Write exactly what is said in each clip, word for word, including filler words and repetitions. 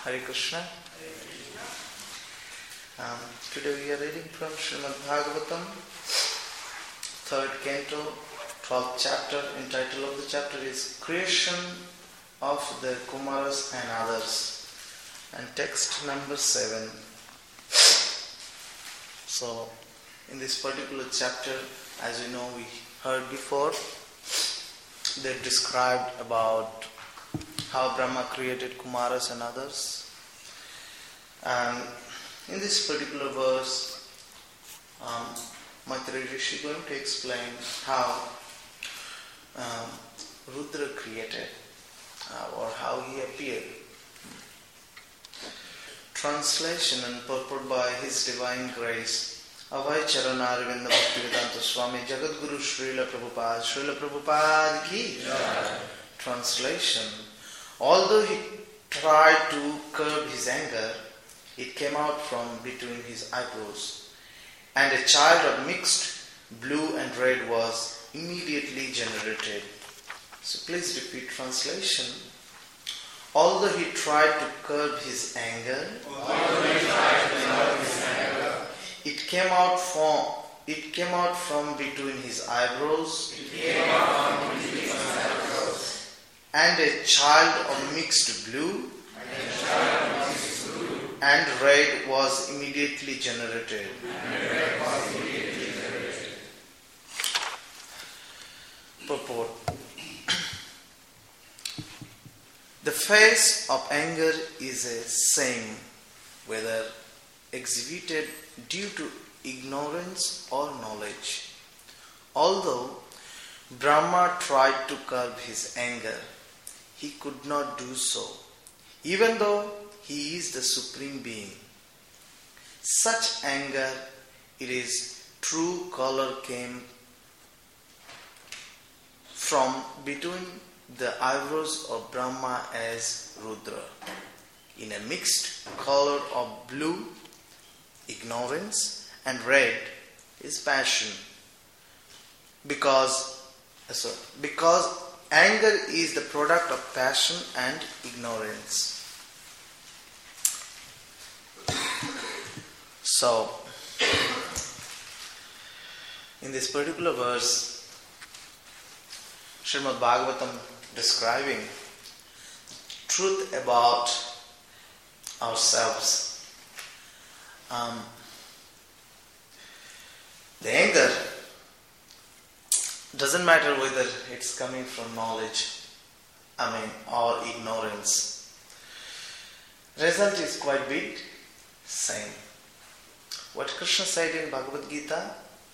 Hare Krishna. Um, today we are reading from Srimad Bhagavatam, third canto, twelfth chapter. And title of the chapter is Creation of the Kumaras and Others. And text number seven. So, in this particular chapter, as you know, we heard before, they described about how Brahma created Kumaras and others. And in this particular verse, um, Maitreya Rishi is going to explain how um, Rudra created uh, or how he appeared. Translation and purport by His Divine Grace, Avai Charanarvinda Bhaktivedanta Swami Jagadguru Srila Prabhupada, Srila Prabhupada ki. Yeah. Translation: although he tried to curb his anger, it came out from between his eyebrows, and a child of mixed blue and red was immediately generated. So please repeat translation. Although he tried to curb his anger, although he tried to curb his anger, it came out from it came out from between his eyebrows. It came out from between his eyebrows. And a child of mixed blue and, a child of mixed blue and red was immediately generated. And red was immediately generated. Purport. The face of anger is a same, whether exhibited due to ignorance or knowledge. Although Brahma tried to curb his anger, he could not do so, even though he is the Supreme Being. Such anger, it is true color, came from between the eyebrows of Brahma as Rudra. In a mixed color of blue, ignorance, and red is passion. Because, sorry, because anger is the product of passion and ignorance. So, in this particular verse, Srimad Bhagavatam describing truth about ourselves. Um, the anger doesn't matter whether it's coming from knowledge, I mean, or ignorance. Result is quite big, same. What Krishna said in Bhagavad Gita,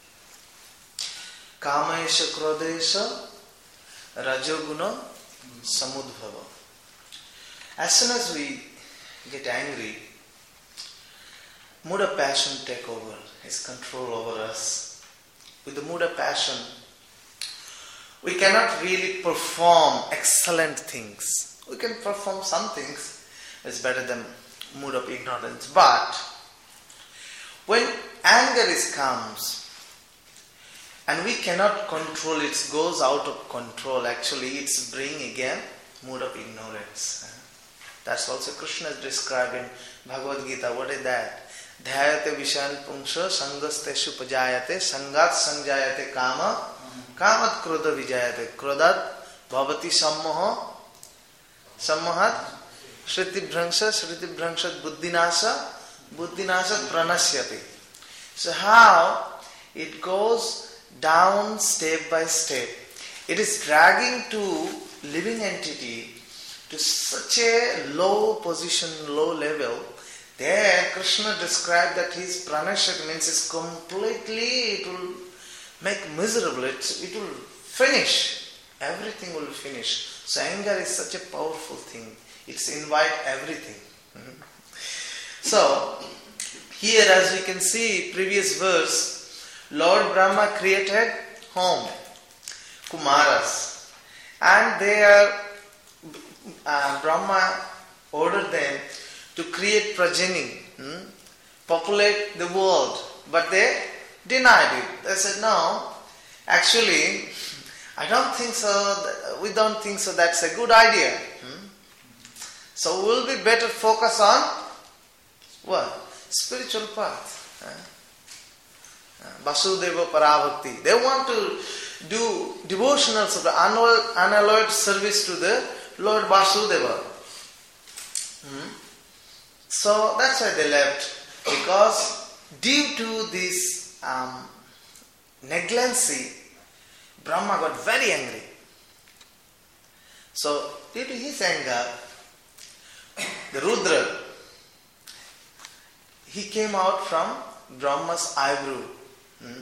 Kamaesha Krodesha Rajoguna Samudbhava. As soon as we get angry, mood of passion take over, has control over us. With the mood of passion, we cannot really perform excellent things. We can perform some things, it's better than mood of ignorance. But when anger is comes, and we cannot control it, it goes out of control. Actually, it's bring again mood of ignorance. That's also Krishna is described in Bhagavad Gita. What is that? Dhyayate vishan pungsha sangasteshu pajayate sangat sanjayate kama kamat krodha vijayate krodat bhavati sammoha sammohat shriti bhrangsha shriti bhrangshat buddhinasa buddhinasat pranasyati. So how it goes down step by step. It is dragging to living entity to such a low position, low level. There Krishna described that his pranashat means it's completely, it will make miserable, it, it will finish. Everything will finish. So anger is such a powerful thing. It's invite everything. Mm-hmm. So here, as we can see, previous verse, Lord Brahma created home, Kumaras, and they are, uh, Brahma ordered them to create progeny, hmm, populate the world, but they denied it. They said, no, actually, I don't think so, we don't think so, that's a good idea. Hmm? So we'll be better focus on what? Spiritual path. Uh, Vasudeva Parabhakti. They want to do devotionals of the unalloyed service to the Lord Vasudeva. Hmm? So that's why they left. Because due to this um, negligency, Brahma got very angry. So due to his anger, the Rudra, he came out from Brahma's eyebrow. Hmm?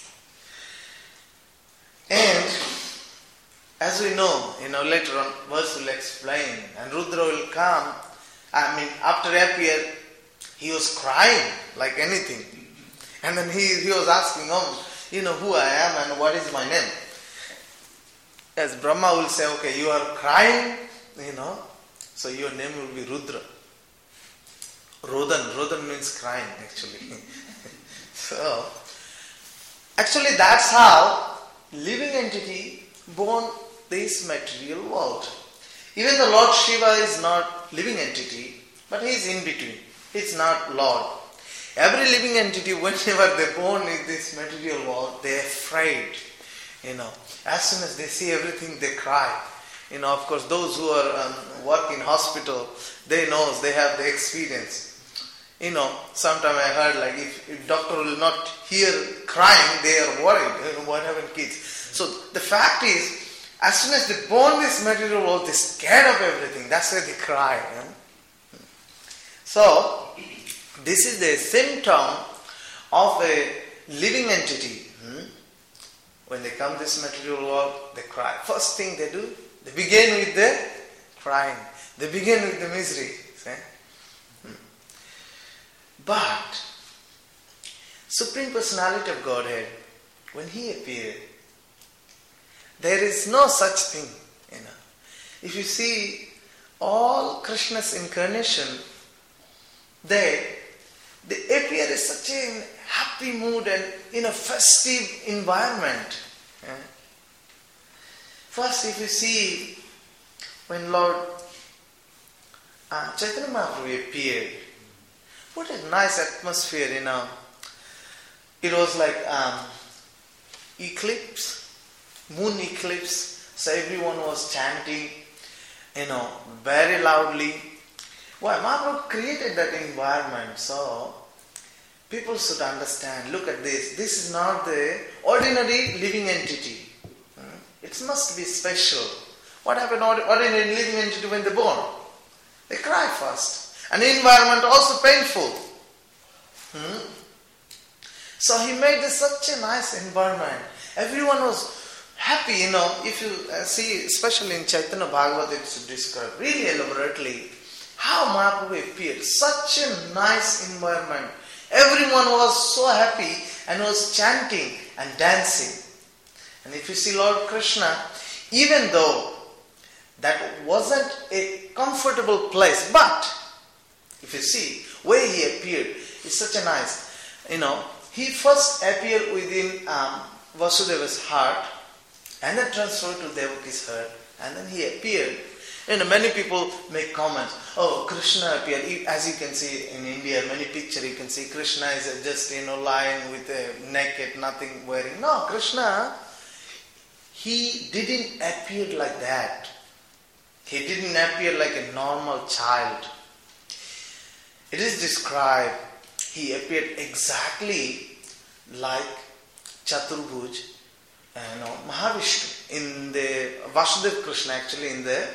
And as we know, you know, later on verse will explain, and Rudra will come. I mean, after appear, he was crying like anything. And then he, he was asking, oh, you know, who I am and what is my name? As Brahma will say, okay, you are crying, you know, so your name will be Rudra. Rodan. Rodan means crying, actually. So, actually that's how living entity born this material world. Even the Lord Shiva is not living entity, but he is in between. He is not Lord. Every living entity, whenever they born in this material world, they are afraid. You know, as soon as they see everything, they cry. You know, of course, those who are um, work in hospital, they know, they have the experience. You know, sometime I heard like if, if doctor will not hear crying, they are worried. You know, what happened, kids? So the fact is, as soon as they born this material world, they're scared of everything. That's why they cry. You know? So this is the symptom of a living entity. Hmm? When they come to this material world, they cry. First thing they do, they begin with the crying. They begin with the misery. See? Hmm. But Supreme Personality of Godhead, when He appeared, there is no such thing. You know, if you see all Krishna's incarnation, they they appear in such a happy mood and in a festive environment. Yeah. First, if you see when Lord uh, Chaitanya Mahaprabhu appeared, what a nice atmosphere, you know. It was like um, eclipse, moon eclipse, so everyone was chanting, you know, very loudly. Why? Mahaprabhu created that environment, so people should understand, look at this, this is not the ordinary living entity. It must be special. What happened to ordinary living entity when they're born? They cry first. And the environment also painful. Hmm? So he made this such a nice environment. Everyone was happy, you know. If you uh, see, especially in Chaitanya Bhagavata, it's described really elaborately how Mahaprabhu appeared. Such a nice environment. Everyone was so happy and was chanting and dancing. And if you see Lord Krishna, even though that wasn't a comfortable place, but if you see where he appeared, it's such a nice, you know, he first appeared within um, Vasudeva's heart and then transferred to Devaki's heart, and then he appeared. You know, many people make comments, oh, Krishna appeared. As you can see in India, many pictures you can see Krishna is just, you know, lying with a naked, nothing wearing. No, Krishna, he didn't appear like that. He didn't appear like a normal child. It is described, he appeared exactly like Chaturbhuj, you know, Mahavishnu in the Vasudeva Krishna, actually in the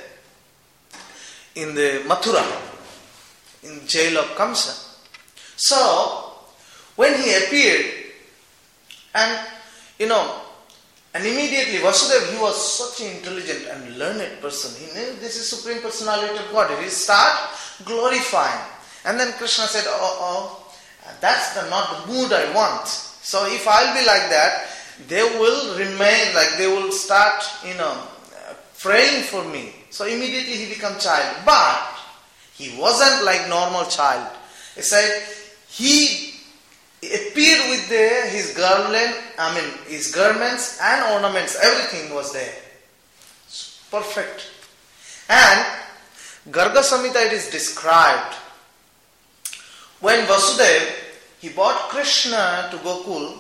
in the Mathura, in jail of Kamsa. So when he appeared, and you know, and immediately Vasudeva, he was such an intelligent and learned person. He knew this is Supreme Personality of God. He start glorifying. And then Krishna said, oh, oh, that's the, not the mood I want. So if I'll be like that, they will remain, like they will start, you know, praying for me. So immediately he became child. But he wasn't like normal child. He said, he appeared with the, his garland, I mean his garments and ornaments, everything was there. Perfect. And Garga Samhita it is described, when Vasudeva, he brought Krishna to Gokul,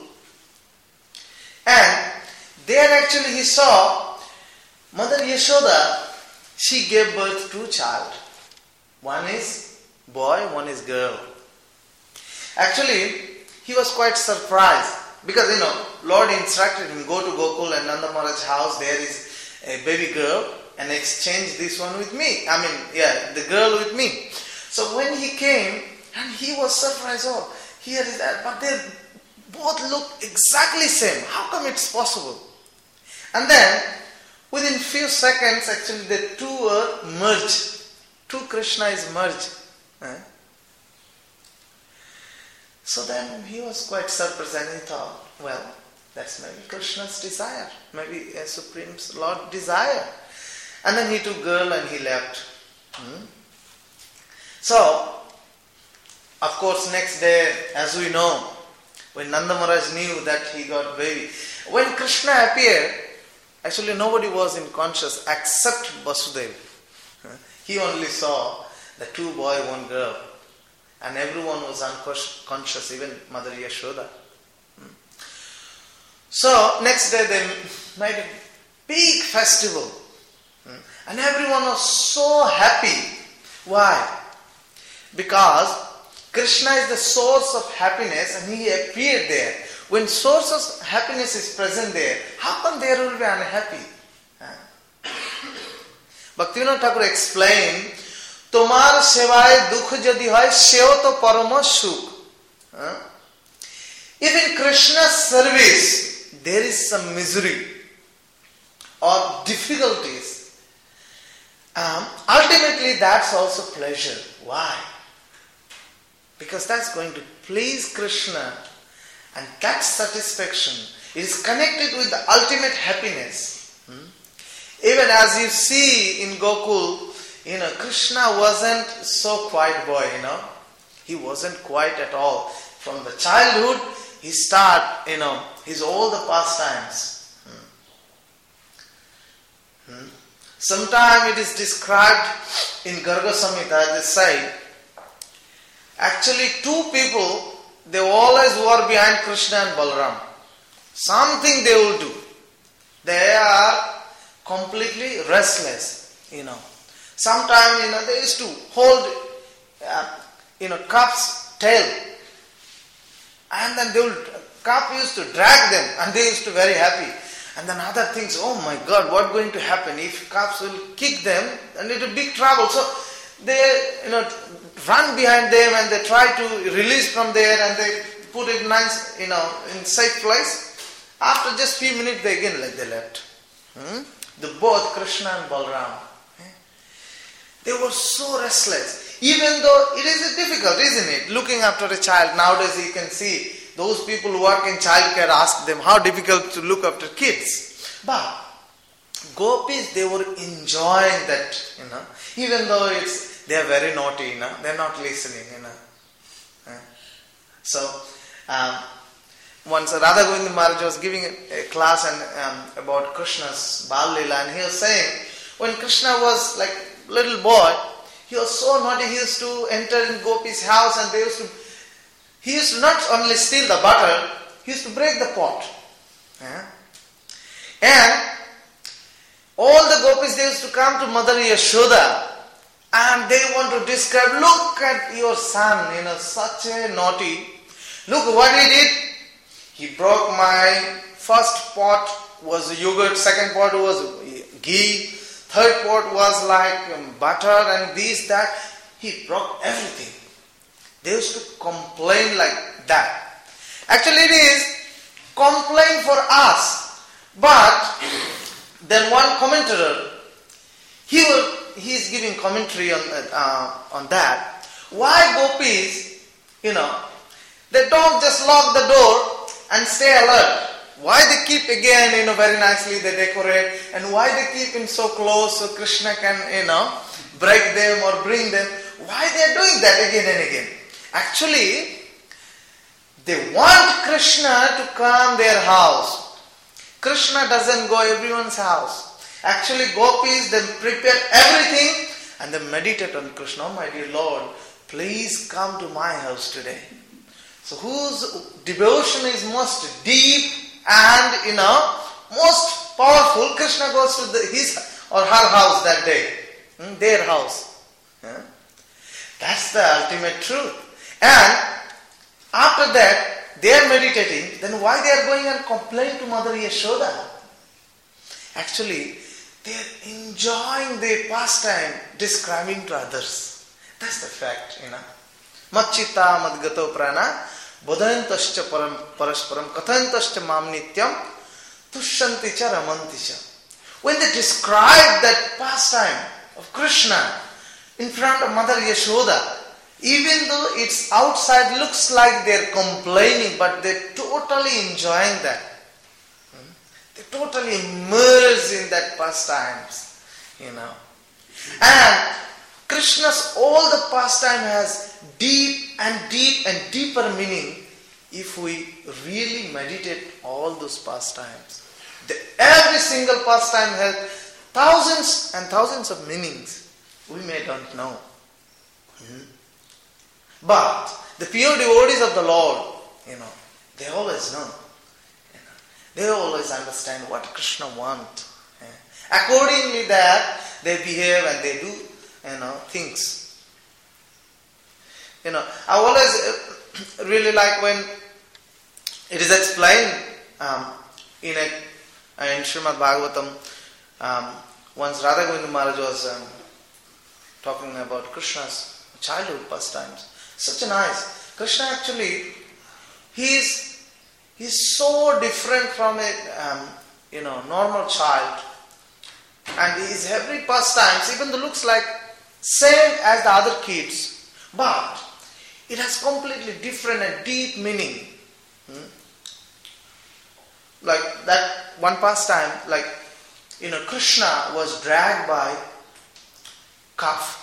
and there actually he saw Mother Yashoda, she gave birth to a child. One is boy, one is girl. Actually, he was quite surprised because, you know, Lord instructed him, go to Gokul and Nanda Maharaj's house, there is a baby girl, and exchange this one with me. I mean, yeah, the girl with me. So when he came, and he was surprised, oh, here is that, but they both look exactly same. How come it's possible? And then, within few seconds, actually the two were merged. Two Krishna is merged. Eh? So then he was quite surprised and he thought, well, that's maybe Krishna's desire. Maybe a Supreme Lord desire. And then he took girl and he left. Hmm? So, of course, next day, as we know, when Nanda Maharaj knew that he got baby, when Krishna appeared, actually nobody was in conscious except Vasudeva. He only saw the two boy, one girl. And everyone was unconscious, even Mother Yashoda. So, next day they made a big festival. And everyone was so happy. Why? Because Krishna is the source of happiness and he appeared there. When source of happiness is present there, how come they will be unhappy? Bhaktivinoda Thakur explained, Tomar sevaye dukh jadi hoy, seo to parama sukh. If in Krishna's service there is some misery or difficulties, um, ultimately that's also pleasure. Why? Because that's going to please Krishna, and that satisfaction is connected with the ultimate happiness. Hmm? Even as you see in Gokul, you know, Krishna wasn't so quiet boy, you know. He wasn't quiet at all. From the childhood, he start, you know, his all the pastimes. Hmm. Hmm. Sometimes it is described in Garga Samhita, they say, actually two people, they always were behind Krishna and Balaram. Something they will do. They are completely restless, you know. Sometimes, you know, they used to hold, uh, you know, calf's tail. And then they will, calf used to drag them and they used to be very happy. And then other things, oh my God, what going to happen? If calves will kick them, then it will be big trouble. So they, you know, run behind them and they try to release from there and they put it nice, you know, in safe place. After just few minutes, they again like they left. Hmm? The both Krishna and Balaram. They were so restless. Even though it is difficult, isn't it? Looking after a child. Nowadays you can see those people who work in childcare, ask them how difficult to look after kids. But gopis, they were enjoying that, you know. Even though it's they are very naughty, you know. They are not listening, you know. So, um, once Radha Govinda Maharaj was giving a, a class and, um, about Krishna's Bal Leela, and he was saying, when Krishna was like little boy, he was so naughty, he used to enter in Gopi's house and they used to, he used to not only steal the butter, he used to break the pot. Yeah? And all the Gopis, they used to come to Mother Yashoda and they want to describe, look at your son, you know, such a naughty. Look what he did. He broke my first pot was yogurt, second pot was ghee, third pot was like um, butter and this, that. He broke everything. They used to complain like that. Actually it is complain for us. But then one commentator, he will, he is giving commentary on, uh, on that. Why gopis, you know, they don't just lock the door and stay alert. Why they keep again, you know, very nicely they decorate, and why they keep him so close so Krishna can, you know, break them or bring them. Why they are doing that again and again? Actually, they want Krishna to come their house. Krishna doesn't go everyone's house. Actually, gopis, they prepare everything and they meditate on Krishna. Oh my dear Lord, please come to my house today. So whose devotion is most deep and, you know, most powerful, Krishna goes to the, his or her house that day. Hmm? Their house. Yeah? That's the ultimate truth. And after that, they are meditating, then why they are going and complain to Mother Yashoda? Actually, they are enjoying their pastime, describing to others. That's the fact, you know. Machita madgato prana, bodhayantascha param parasparam, kathayantascha mam nityam, tushyanti cha ramanti cha. When they describe that pastime of Krishna in front of Mother Yashoda, even though it's outside looks like they're complaining, but they're totally enjoying that. Hmm? They're totally immersed in that pastimes, you know. And Krishna's all the pastime has deep and deep and deeper meaning if we really meditate all those pastimes. The, every single pastime has thousands and thousands of meanings. We may don't know. Hmm? But the pure devotees of the Lord, you know, they always know. You know, they always understand what Krishna wants. Yeah. Accordingly that they behave and they do, you know, things. You know, I always really like when it is explained um, in a in Srimad Bhagavatam. Um, once Radha Govinda Maharaj was um, talking about Krishna's childhood pastimes. Such a nice. Krishna actually, he is he's so different from a um, you know normal child, and his every pastimes even though looks like same as the other kids, but it has completely different and deep meaning. Hmm? Like that one pastime, like you know, Krishna was dragged by calf.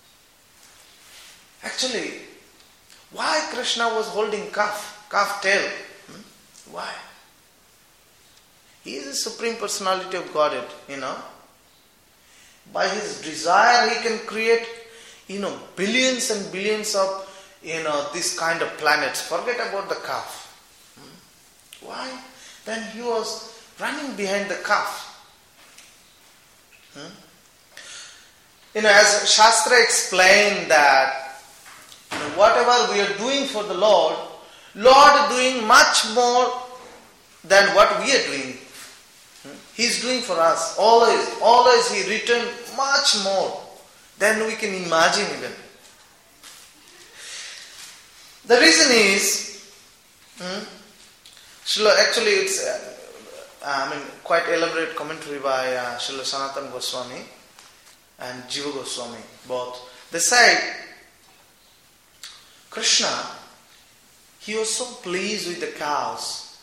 Actually, why Krishna was holding calf, calf tail? Hmm? Why? He is the Supreme Personality of Godhead, you know. By his desire, he can create, you know, billions and billions of, you know, this kind of planets. Forget about the calf. Hmm? Why? Then he was running behind the calf. Hmm? You know, as Shastra explained that, whatever we are doing for the Lord, Lord is doing much more than what we are doing. He is doing for us. Always, always He returned much more than we can imagine even. The reason is, hmm, actually it's uh, I mean quite elaborate commentary by uh, Srila Sanatana Goswami and Jiva Goswami, both. They say, Krishna, he was so pleased with the cows.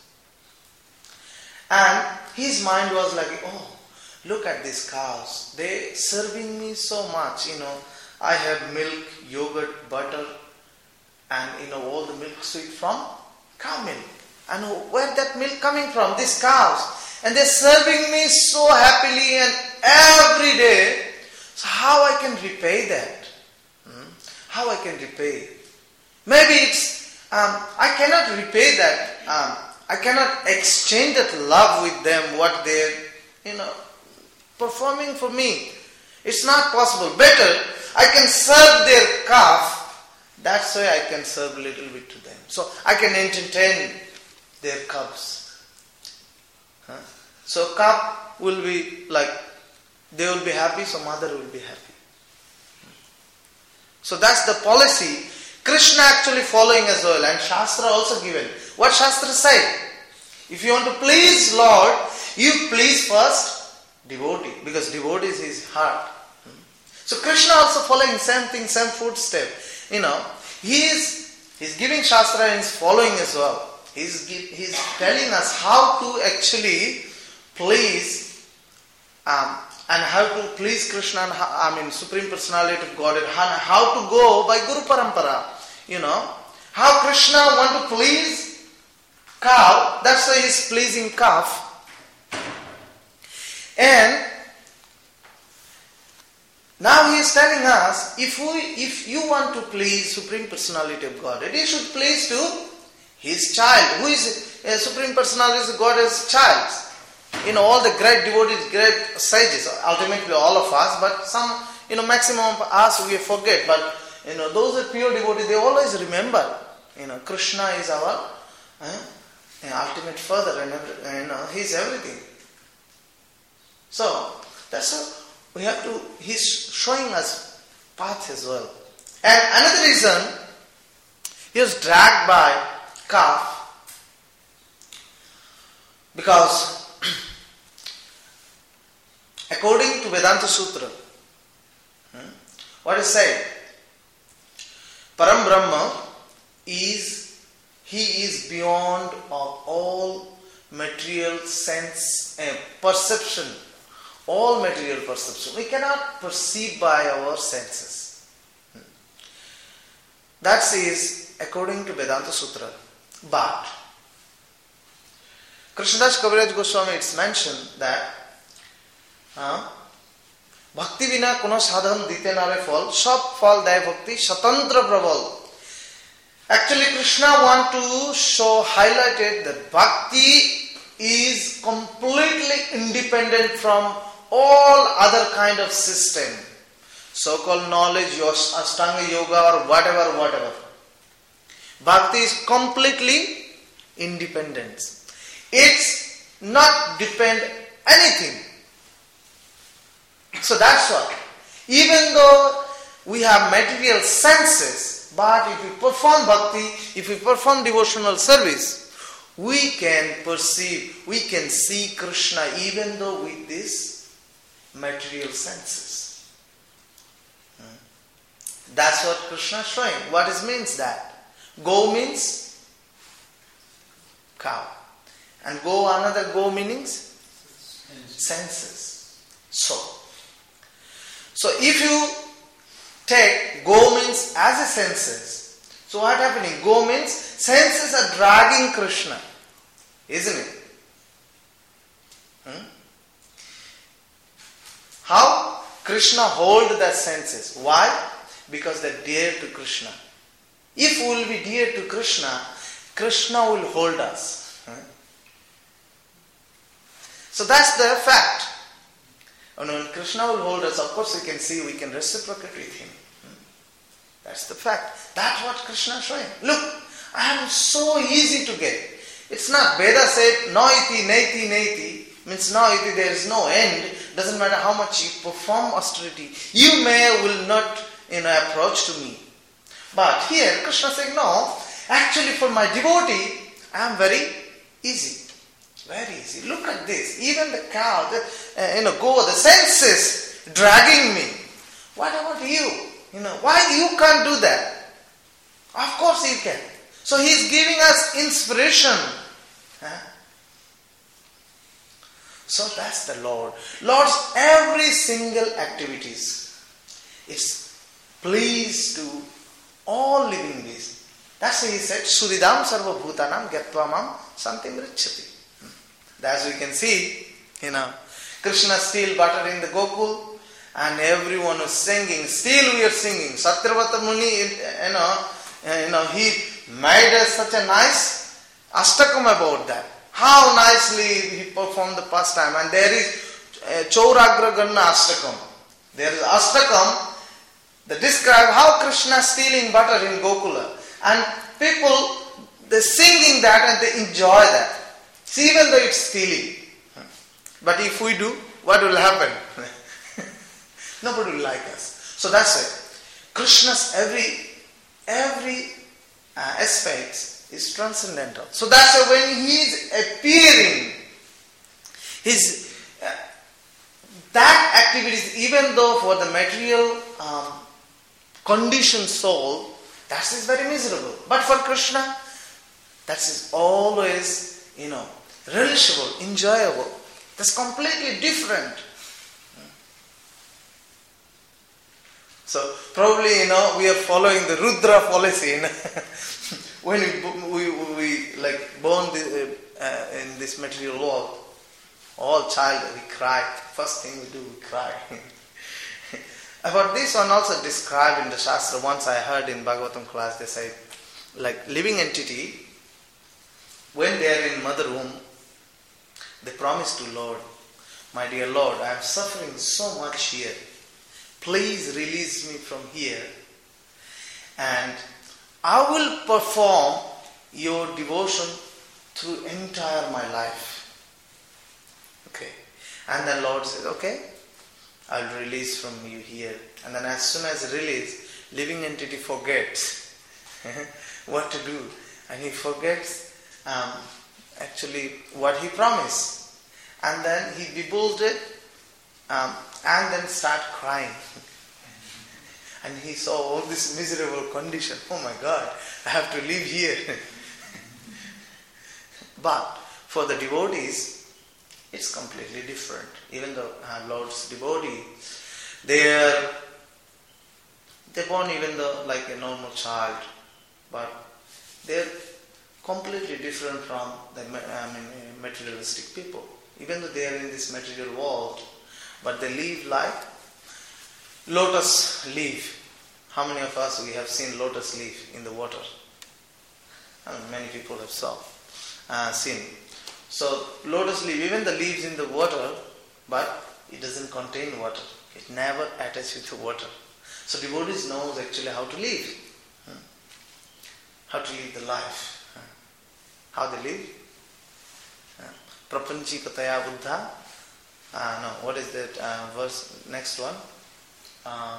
And his mind was like, oh, look at these cows. They serving me so much, you know. I have milk, yogurt, butter, and, you know, all the milk sweet from cow milk. And where that milk coming from? These cows. And they're serving me so happily and every day. So how I can repay that? Hmm? How I can repay? Maybe it's, um, I cannot repay that. Um, I cannot exchange that love with them, what they're, you know, performing for me. It's not possible. Better, I can serve their calf. That's why I can serve a little bit to them. So I can entertain their cubs. Huh? So calf will be like, they will be happy, so mother will be happy. So that's the policy Krishna actually following as well, and Shastra also given. What Shastra say? If you want to please Lord, you please first devotee, because devotee is his heart. So Krishna also following same thing, same footstep. You know, he is he's giving Shastra and he's following as well. He's he's telling us how to actually please um, and how to please Krishna, and how, I mean Supreme Personality of Godhead, how to go by Guru Parampara. You know, how Krishna want to please cow, that's why he's pleasing calf. And Now he is telling us, if we, if you want to please Supreme Personality of Godhead, you should please to his child. Who is uh, Supreme Personality of Godhead's child? You know, all the great devotees, great sages, ultimately all of us, but some, you know, maximum of us we forget, but, you know, those are pure devotees, they always remember, you know, Krishna is our uh, ultimate father, and, you know, he is everything. So, that's how we have to, he's showing us path as well. And another reason, he was dragged by calf, because according to Vedanta Sutra, hmm, what is said? Param Brahma is, he is beyond of all material sense and perception, all material perception. We cannot perceive by our senses. Hmm. That is according to Vedanta Sutra. But Krishnadas Kaviraj Goswami, it's mentioned that भक्ति बिना कोनो साधन दीते नारे फल सब फल दय भक्ति स्वतंत्र प्रबल. Actually, Krishna want to show, highlighted that bhakti is completely independent from all other kind of system, so-called knowledge, Ashtanga yoga or whatever, whatever. Bhakti is completely independent. It's not depend anything. So that's what. Even though we have material senses, but if we perform bhakti, if we perform devotional service, we can perceive, we can see Krishna even though with these material senses. That's what Krishna is showing. What is means that? Go means cow. And go, another go meanings? Senses. So, so if you take go means as a senses, so what happening? Go means senses are dragging Krishna, isn't it? Hmm? How? Krishna hold the senses. Why? Because they're dear to Krishna. If we will be dear to Krishna, Krishna will hold us. Hmm? So that's the fact. And when Krishna will hold us, of course we can see, we can reciprocate with him. Hmm? That's the fact. That's what Krishna is showing. Look, I am so easy to get. It's not, Veda said, no iti, naiti, naiti, means no iti, there is no end. Doesn't matter how much you perform austerity, you may will not, you know, approach to me. But here, Krishna is saying, no, actually for my devotee, I am very easy. Very easy. Look at this. Even the cow, the, uh, you know, go, the senses dragging me. What about you? You know, why you can't do that? Of course you can. So he is giving us inspiration. Huh? So that's the Lord. Lord's every single activities is pleased to all living beings. That's why he said, Suridam sarva bhutanam gyatva santim richati. As we can see, you know, Krishna still buttering the Gokul and everyone was singing. Still we are singing. Satyavata Muni, you know, you know, he made us such a nice ashtakam about that. How nicely he performed the pastime. And there is uh, Chauragra Ganna Ashtakam. There is Ashtakam that describe how Krishna is stealing butter in Gokula. And people, they singing that and they enjoy that. See, even though it's stealing. But if we do, what will happen? Nobody will like us. So that's it. Krishna's every every uh, aspect is transcendental. So that's why when he is appearing, his uh, that activities, even though for the material um, conditioned soul, that is very miserable. But for Krishna, that is always, you know, relishable, enjoyable. That's completely different. So probably, you know, we are following the Rudra policy. You know? When we, we, we like born the, uh, in this material world, all child, we cry. First thing we do, we cry. About this one also described in the Shastra. Once I heard in Bhagavatam class, they say, like living entity, when they are in mother womb, they promise to Lord, my dear Lord, I am suffering so much here. Please release me from here, and I will perform your devotion through entire my life. Okay. And then Lord says, okay, I will release from you here. And then as soon as release, living entity forgets what to do. And he forgets um, actually what he promised. And then he bewildered um, and then start crying. And he saw all this miserable condition. Oh my God, I have to live here. But for the devotees, it's completely different. Even the uh, Lord's devotee, they are they're born even though like a normal child, but they're completely different from the I mean, materialistic people. Even though they are in this material world, but they live like lotus leaf. How many of us we have seen lotus leaf in the water? I mean, many people have saw, uh, seen. So lotus leaf, even the leaves in the water, but it doesn't contain water. It never attaches with the water. So devotees knows actually how to live, hmm? how to live the life, hmm? how they live. Prapanchikataya buddha. Uh, no, what is that uh, verse? Next one. Uh,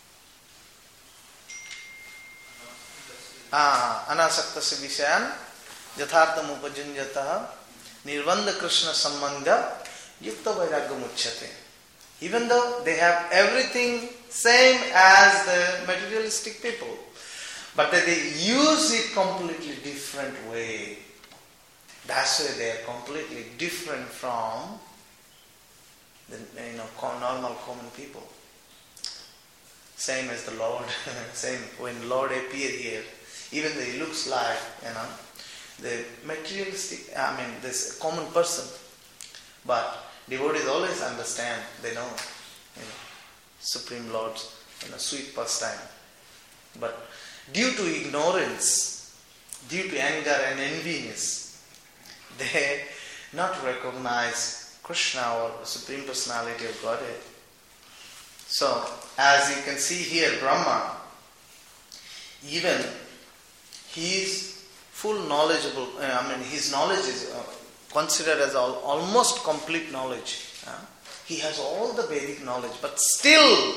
ah, anasaktasya vishayan yathartam upajunjatah nirvanda krishna sambandha yukta vairagya muchyate. Even though they have everything same as the materialistic people, but that they use it completely different way. That's why they are completely different from the you know normal common people. Same as the Lord. Same when Lord appeared here, even though he looks like you know the materialistic. I mean this common person, but devotees always understand. They know, you know, Supreme Lord's you know sweet pastime. But due to ignorance, due to anger and enviness, they not recognize Krishna or the Supreme Personality of Godhead. So, as you can see here, Brahma, even he is full knowledgeable. Uh, I mean, his knowledge is uh, considered as al- almost complete knowledge. Uh, he has all the Vedic knowledge, but still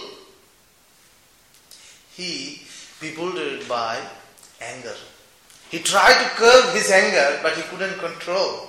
he bewildered by anger. He tried to curb his anger, but he couldn't control.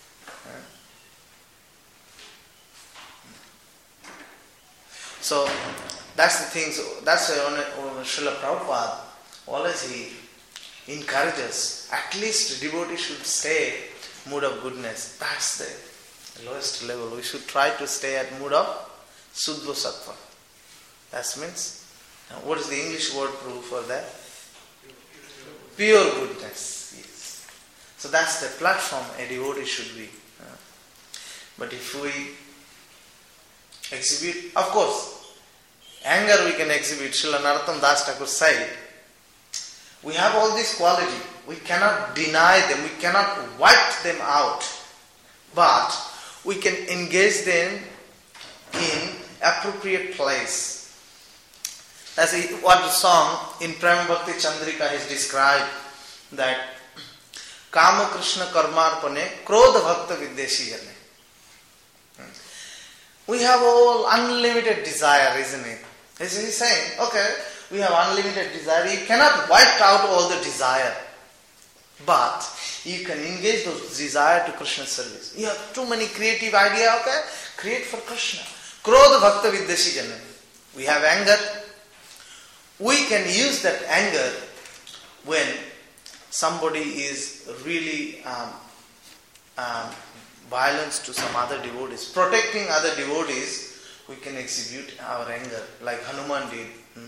So that's the thing. So that's why Srila Prabhupada always he encourages at least devotee should stay mood of goodness. That's the lowest level. We should try to stay at mood of Suddha Sattva. That means, what is the English word for that? Pure goodness. Yes. So that's the platform a devotee should be. But if we exhibit, of course, anger we can exhibit. Srila Narottam Das Thakur said, we have all this quality. We cannot deny them. We cannot wipe them out. But we can engage them in appropriate place. As what the song in Prema Bhakti Chandrika has described, that Kama Krishna Karmarpane Krodha Bhakta Videshi Jane. We have all unlimited desire, isn't it? As he's saying, okay, we have unlimited desire. You cannot wipe out all the desire. But you can engage those desire to Krishna's service. You have too many creative ideas, okay? Create for Krishna. Krodha Bhakta Videshi Jane. We have anger. We can use that anger when somebody is really um, um, violence to some other devotees. Protecting other devotees, we can exhibit our anger like Hanuman did. Hmm?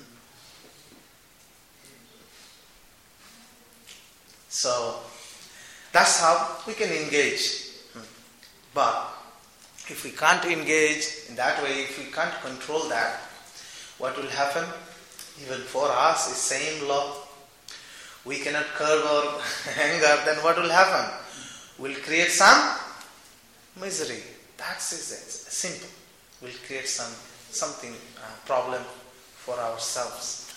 So, that's how we can engage. Hmm. But if we can't engage in that way, if we can't control that, what will happen? Even for us, is same law. We cannot curb our anger, then what will happen? We'll create some misery. That's it. Simple. We'll create some something uh, problem for ourselves.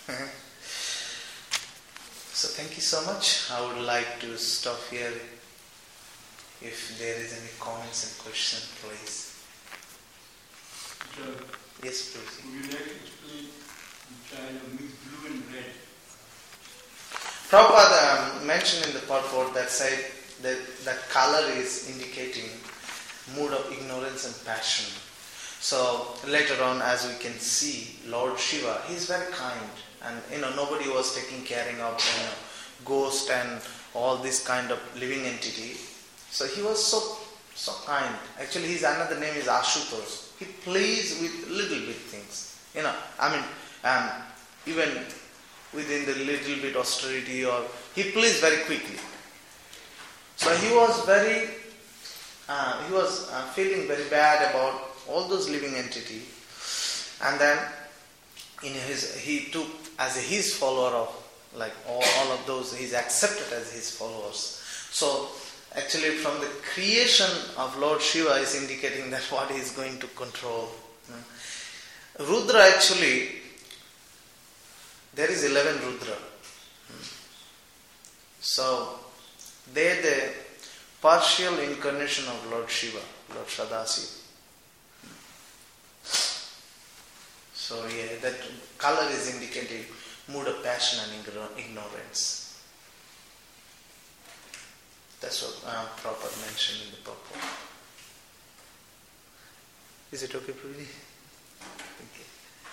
So thank you so much. I would like to stop here. If there is any comments and questions, please. Sir, Yes, please. would you like to explain the child of mix blue and red? Prabhupada um, mentioned in the purport that said that that color is indicating mood of ignorance and passion. So later on, as we can see, Lord Shiva, he is very kind, and you know nobody was taking caring of you know, ghost and all this kind of living entity. So he was so so kind. Actually, his another name is Ashutosh. He plays with little bit things. You know, I mean, um, even within the little bit austerity, or he plays very quickly. So he was very, uh, he was uh, feeling very bad about all those living entity, and then in his he took as a, his follower of like all, all of those, he's accepted as his followers. So actually, from the creation of Lord Shiva is indicating that what he is going to control. Rudra actually, there is eleven Rudra. So they are the partial incarnation of Lord Shiva, Lord Sadasiva. So yeah, that color is indicating mood of passion and ignorance. That's what uh, Prabhupada mentioned in the purport. Is it okay, Prabhuji? Thank you.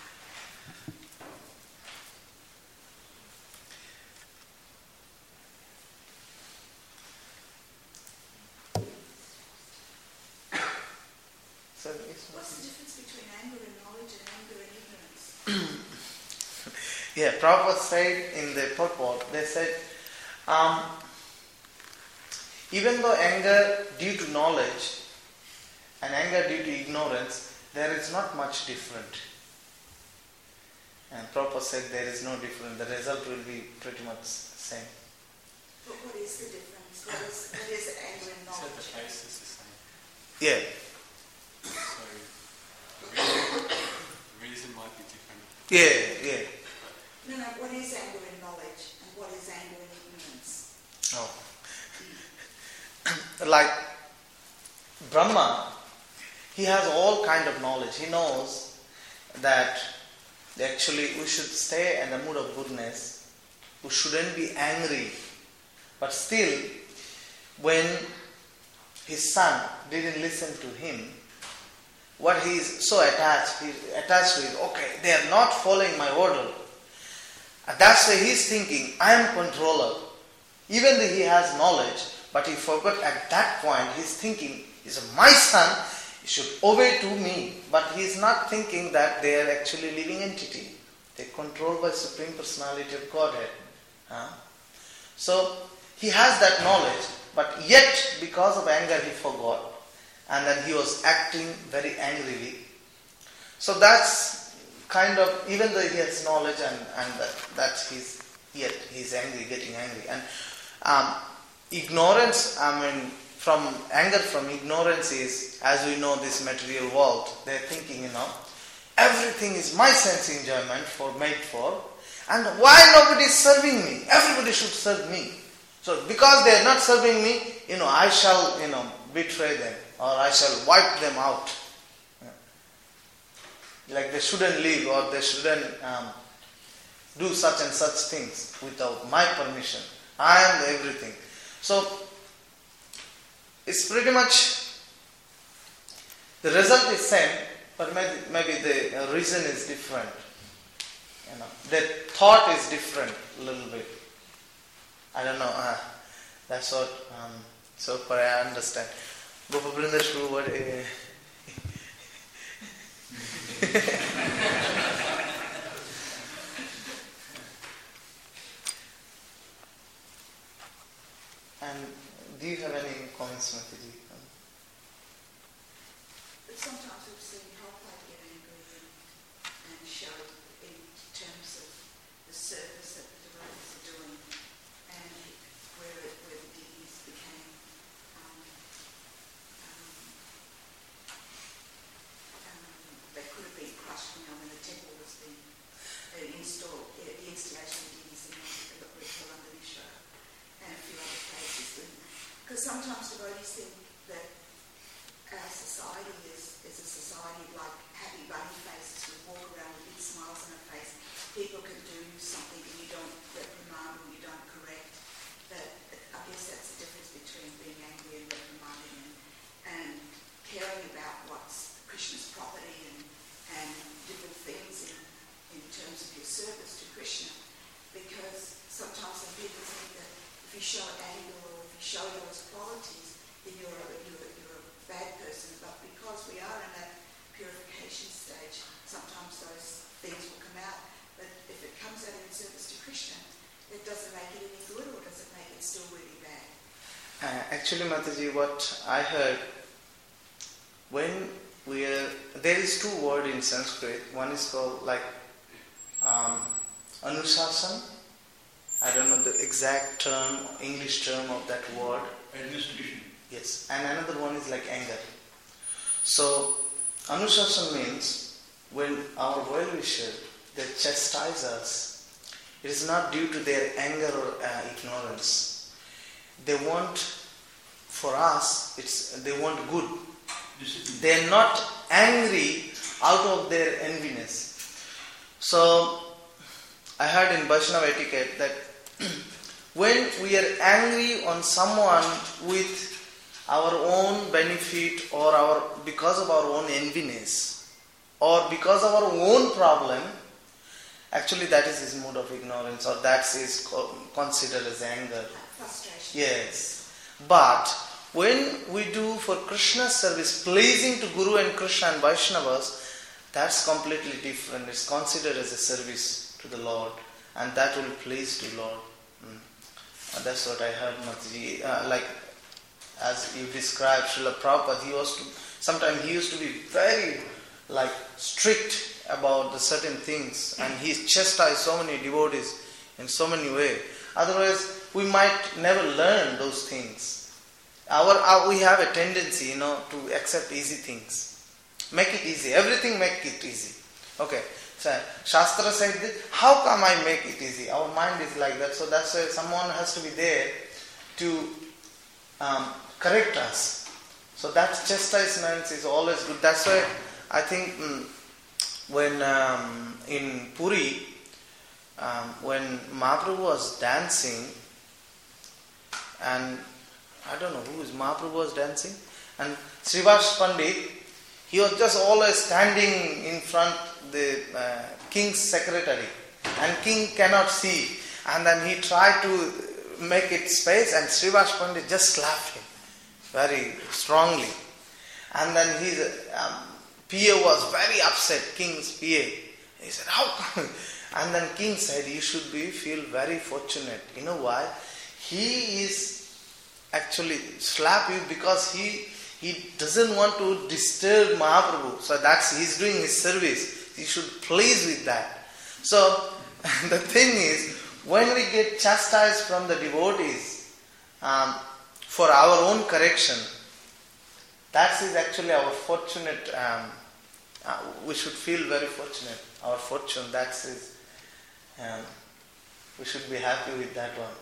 So What's the difference between anger and knowledge and anger and ignorance? Yeah, Prabhupada said in the purport, they said, um, even though anger due to knowledge and anger due to ignorance, there is not much different. And Prabhupada said there is no difference. The result will be pretty much the same. But what is the difference? What is, what is anger and He said knowledge? the face is the same. Yeah. So the reason, the reason might be different. Yeah, yeah. No, no, what is anger and knowledge and what is anger and ignorance? Oh. Like Brahma, he has all kind of knowledge. He knows that actually we should stay in the mood of goodness. We shouldn't be angry. But still, when his son didn't listen to him, what he is so attached, he is attached with, okay, they are not following my order. And that's why he's thinking, I am controller. Even though he has knowledge, but he forgot at that point, he's thinking, he's my son, he should obey to me. But he's not thinking that they are actually living entity. They're controlled by Supreme Personality of Godhead. Huh? So, he has that knowledge, but yet, because of anger, he forgot. And then he was acting very angrily. So that's kind of, even though he has knowledge and, and that, that's his, yet he's angry, getting angry. And um, ignorance, I mean, from anger from ignorance is, as we know this material world, they're thinking, you know, everything is my sense enjoyment for made for, and why nobody is serving me? Everybody should serve me. So because they are not serving me, you know, I shall, you know, betray them, or I shall wipe them out. Like they shouldn't live, or they shouldn't um, do such and such things without my permission. I am the everything. So it's pretty much the result is same, but maybe, maybe the reason is different. You know, the thought is different a little bit. I don't know. Uh, that's what. Um, so far I understand. Gopabrinda Shru, what? Uh, and do you have any comments, Mataji? But sometimes we've seen Prabhupada get angry and, and shout sometimes devotees think that our society is, is a society like happy bunny faces. We walk around with big smiles on our face. People can do something and you don't reprimand or you don't correct. That, I guess that's the difference between being angry and reprimanding and, and caring about what's Krishna's property and, and different things in, in terms of your service to Krishna. Because sometimes some people think that if you show anger or if you show those qualities, then you're a, you're, a, you're a bad person. But because we are in that purification stage, sometimes those things will come out. But if it comes out in service to Krishna, it doesn't make it any good, or does it make it still really bad? Uh, actually, Mataji, what I heard, when we are, there is two words in Sanskrit. One is called like um, Anushasana. I don't know the exact term, English term of that word. Administration. Yes. And another one is like anger. So, Anushasana means when our well-wisher, they chastise us, it is not due to their anger or uh, ignorance. They want, for us, it's they want good. Discipline. They are not angry out of their enviness. So, I heard in Vaishnava etiquette that when we are angry on someone with our own benefit or our because of our own enviness or because of our own problem, actually that is his mood of ignorance, or that is considered as anger. Frustration. Yes. But when we do for Krishna's service, pleasing to Guru and Krishna and Vaishnavas, that's completely different. It's considered as a service to the Lord, and that will please the Lord. Mm. That's what I heard, Mataji. Uh, like as you described, Srila Prabhupada, he was to, sometimes he used to be very like strict about the certain things, and he chastised so many devotees in so many ways. Otherwise, we might never learn those things. Our, our we have a tendency, you know, to accept easy things. Make it easy. Everything make it easy. Okay. So Shastra said this. How come I make it easy? Our mind is like that. So that's why someone has to be there to um, correct us. So that chastisement is always good. That's why I think mm, when um, in Puri, um, when Mahaprabhu was dancing, and I don't know who is Mahaprabhu was dancing, and Srivas Pandit, he was just always standing in front the uh, king's secretary, and king cannot see, and then he tried to make it space, and Srivas Pandit just slapped him very strongly, and then his um, P A was very upset, king's P A. He said, how come? And then king said, you should be feel very fortunate. You know why? He is actually slap you because he he doesn't want to disturb Mahaprabhu. So that's he's doing his service. He should please with that. So the thing is, when we get chastised from the devotees um, for our own correction, that is actually our fortunate. Um, uh, we should feel very fortunate. Our fortune. That is. Um, we should be happy with that one.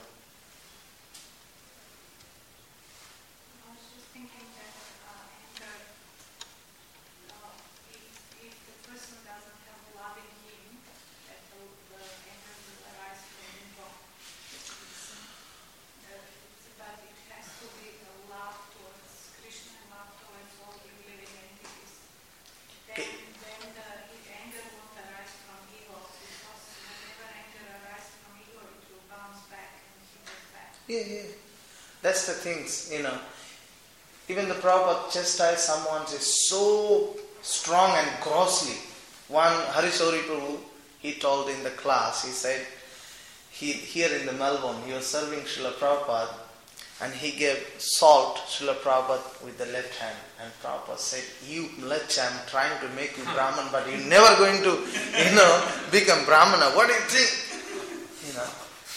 I was just thinking that uh, anger, uh, if, if the person doesn't have love in him, that the, the anger will arise from ego. It's, uh, it's, but it has to be a love towards Krishna and love towards all the living entities. Then, then the anger won't arise from ego, because whenever anger arises from ego, it will bounce back and hit us back. Yeah, yeah. That's the things, you know. Even the Prabhupada chastised someone is so strong and grossly. One Harisori Prabhu, he told in the class, he said, he here in the Melbourne, he was serving Srila Prabhupada, and he gave salt Srila Prabhupada with the left hand. And Prabhupada said, you Mlacha, I'm trying to make you Brahman, but you're never going to, you know, become Brahmana. What do you think? You know.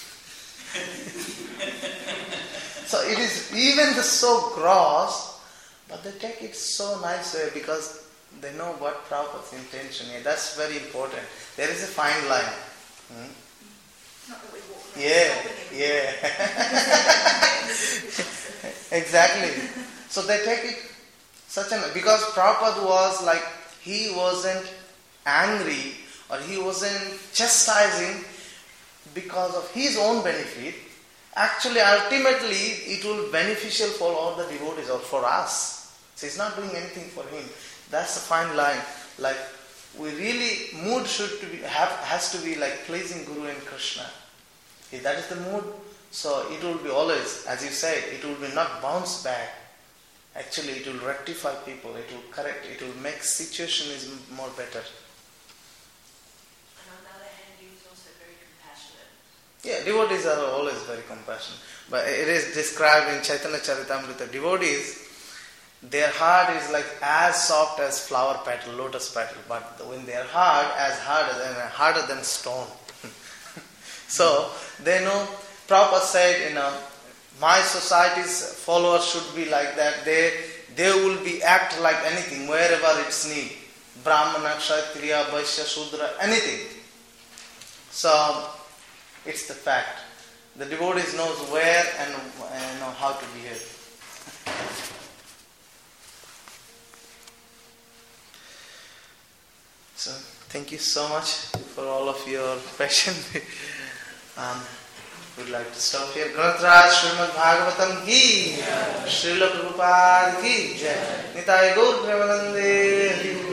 So it is even the so gross, but they take it so nice way because they know what Prabhupada's intention is. That's very important. There is a fine line. Hmm? Not that we walk around Yeah, stopping yeah. everyone. Exactly. So they take it such an, because Prabhupada was like, he wasn't angry or he wasn't chastising because of his own benefit. Actually, ultimately, it will be beneficial for all the devotees or for us. So he's not doing anything for him. That's the fine line. Like, we really, mood should to be, have, has to be like pleasing Guru and Krishna. If that is the mood, so it will be always, as you said, it will be not bounce back. Actually, it will rectify people, it will correct, it will make situation is more better. And on the other hand, he was also very compassionate. Yeah, devotees are always very compassionate. But it is described in Chaitanya Charitamrita, devotees, their heart is like as soft as flower petal, lotus petal, but when they are hard, as hard as, and harder than stone. So, they know, Prabhupada said, you know, my society's followers should be like that. They they will be act like anything, wherever it's need. Brahmana, Kshatriya, Vaishya, Shudra, anything. So, it's the fact. The devotees knows where and, and know how to behave. So, thank you so much for all of your patience. um, we'd like to stop here. Granth-raj Srimad Bhagavatam ki, Srila Prabhupada ki, Nitai Gaur Premanande.